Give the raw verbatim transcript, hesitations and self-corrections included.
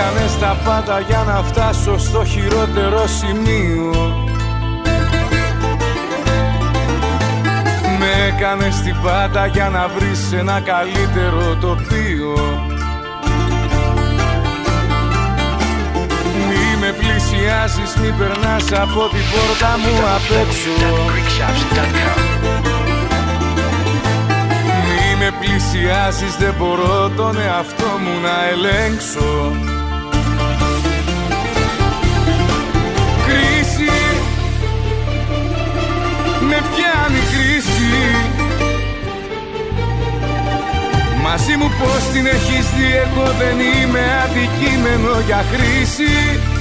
έκανες τα πάντα για να φτάσω στο χειρότερο σημείο. Με έκανες την πάντα για να βρεις ένα καλύτερο τοπίο. Μη με πλησιάζεις, μη περνάς από την πόρτα μου απ' έξω. Μη με πλησιάζεις, δεν μπορώ τον εαυτό μου να ελέγξω. Κρίση, με πιάνει κρίση. Μαζί μου πως την έχεις δει, εγώ δεν είμαι αντικείμενο για χρήση.